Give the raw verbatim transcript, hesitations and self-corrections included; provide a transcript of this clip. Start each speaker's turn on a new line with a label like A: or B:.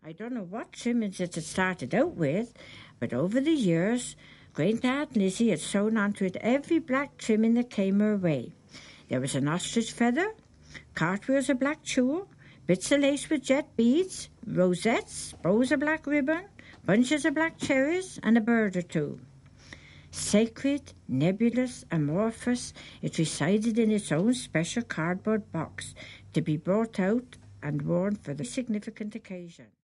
A: I don't know what trimmings it had started out with, but over the years, Grandad Lizzie had sewn onto it every black trimming that came her way. There was an ostrich feather, cartwheels of black tulle, bits of lace with jet beads, rosettes, bows of black ribbon, bunches of black cherries, and a bird or two. Sacred, nebulous, amorphous, it resided in its own special cardboard box to be brought out and worn for the significant occasion.